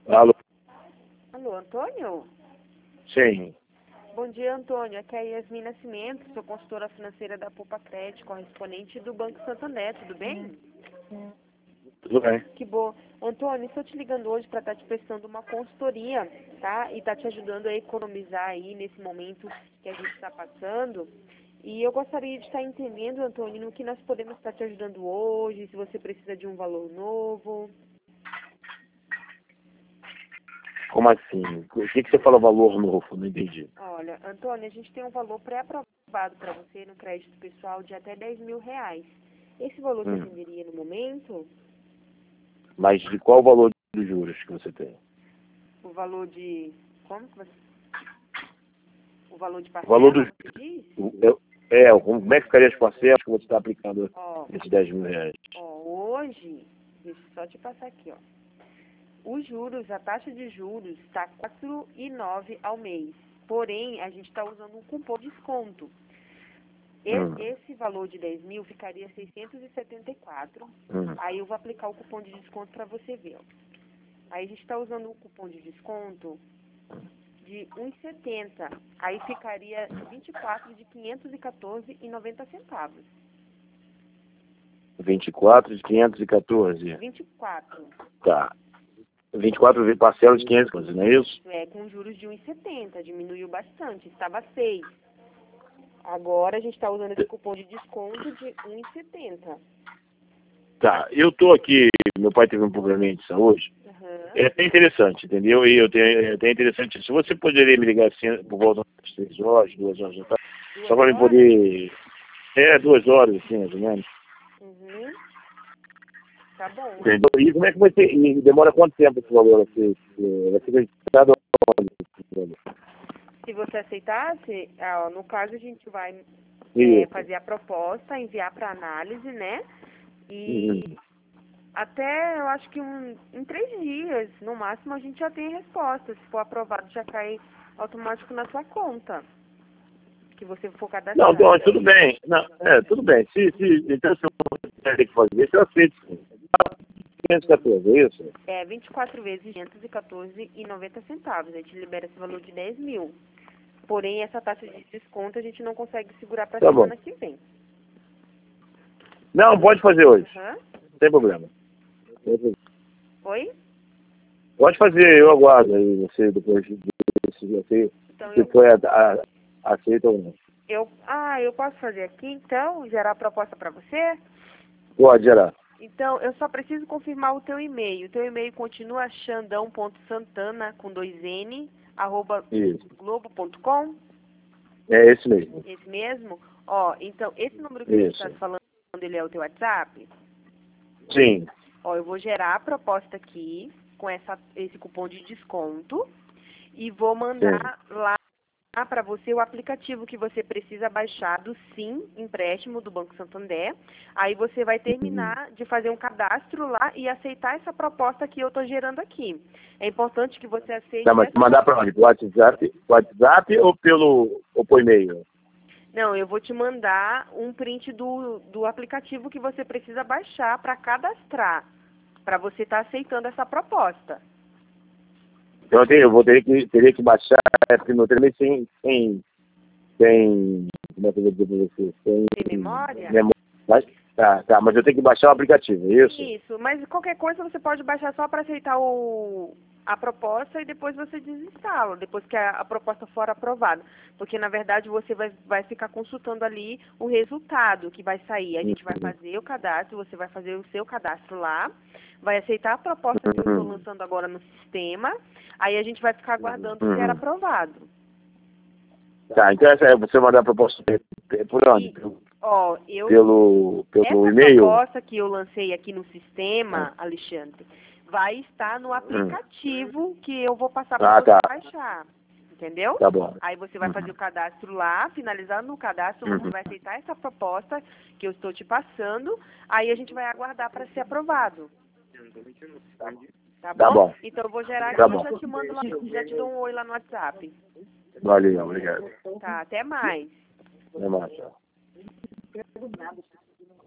Alô? Alô, Antônio? Sim. Bom dia, Antônio. Aqui é a Yasmin Nascimento, sou consultora financeira da Poupa Crédito, correspondente do Banco Santander, tudo bem? Tudo bem. Que bom. Antônio, estou te ligando hoje para estar te prestando uma consultoria, tá? E estar te ajudando a economizar aí nesse momento que a gente está passando. E eu gostaria de estar entendendo, Antônio, no que nós podemos estar te ajudando hoje, se você precisa de um valor novo. Como assim? O que você fala valor novo? Não entendi. Olha, Antônio, a gente tem um valor pré-aprovado para você no crédito pessoal de até R$ 10.000. Esse valor te atenderia no momento? Mas de qual valor dos juros que você tem? O valor de... Como que você... O valor de O parcela, valor dos... você diz? Como é que ficaria as parcelas que você está aplicando Ó, esses R$ 10.000? hoje, deixa eu só te passar aqui, ó. Os juros, a taxa de juros está 4,9 ao mês. Porém, a gente está usando um cupom de desconto. Esse valor de 10.000 ficaria 674. Aí eu vou aplicar o cupom de desconto para você ver, ó. Aí a gente está usando um cupom de desconto de 1,70. Aí ficaria 24 de 514,90. 24 de 514. 24. Tá. 24 parcelas de 514, não é isso? Com juros de 1,70. Diminuiu bastante. Estava 6. Agora a gente está usando esse cupom de desconto de 1,70. Tá. Eu tô aqui, meu pai teve um probleminha de saúde. É até interessante, entendeu? E é até interessante. Se você poderia me ligar assim, por volta das 3 horas, 2 horas da tarde, só para me poder... 2 horas, assim, mais ou menos. Tá bom. Entendeu? E como é que vai ser? E demora quanto tempo esse valor aqui? Vai ser registrado onde? Se você aceitasse, no caso a gente vai fazer a proposta, enviar para análise, né? E até, eu acho que em 3 dias, no máximo, a gente já tem a resposta. Se for aprovado, já cai automático na sua conta, que você for cadastrado. Não, tudo bem. Não, tudo bem. Então, se eu ter que fazer isso, eu aceito. 514, é isso? 24 vezes 514,90. A gente libera esse valor de 10.000. Porém, essa taxa de desconto a gente não consegue segurar para a semana que vem. Não, pode fazer hoje. Não tem problema. Oi? Pode fazer, eu aguardo aí você depois de você Então, se foi aceita ou não. Eu posso fazer aqui, então, gerar a proposta para você? Pode gerar. Então, eu só preciso confirmar o teu e-mail. O teu e-mail continua xandão.santana, com 2N, @globo.com? É esse mesmo. Esse mesmo? Ó, então, esse número que a gente está falando, ele é o teu WhatsApp? Sim. Ó, eu vou gerar a proposta aqui, com esse cupom de desconto, e vou mandar lá para você o aplicativo que você precisa baixar do Sim Empréstimo do Banco Santander. Aí você vai terminar de fazer um cadastro lá e aceitar essa proposta que eu estou gerando aqui. É importante que você aceite... Tá, mas mandar para onde? WhatsApp ou por e-mail? Não, eu vou te mandar um print do aplicativo que você precisa baixar para cadastrar, para você estar aceitando essa proposta. Então teria que baixar, porque meu telefone tem, como é que eu vou dizer para você? Tem memória? Tá, mas eu tenho que baixar o aplicativo, é isso? Isso, mas qualquer coisa você pode baixar só para aceitar a proposta e depois você desinstala, depois que a proposta for aprovada. Porque, na verdade, você vai ficar consultando ali o resultado que vai sair. A gente vai fazer o cadastro, você vai fazer o seu cadastro lá, vai aceitar a proposta que eu estou lançando agora no sistema, aí a gente vai ficar aguardando ser aprovado. Tá, então você mandar a proposta por onde? Pelo e-mail? Essa proposta que eu lancei aqui no sistema, Alexandre, vai estar no aplicativo que eu vou passar para você baixar. Entendeu? Tá bom. Aí você vai fazer o cadastro lá, finalizando o cadastro, você vai aceitar essa proposta que eu estou te passando, aí a gente vai aguardar para ser aprovado. Tá bom? Então eu vou gerar aqui e já te mando lá, já te dou um oi lá no WhatsApp. Valeu, obrigado. Tá, até mais. Até mais.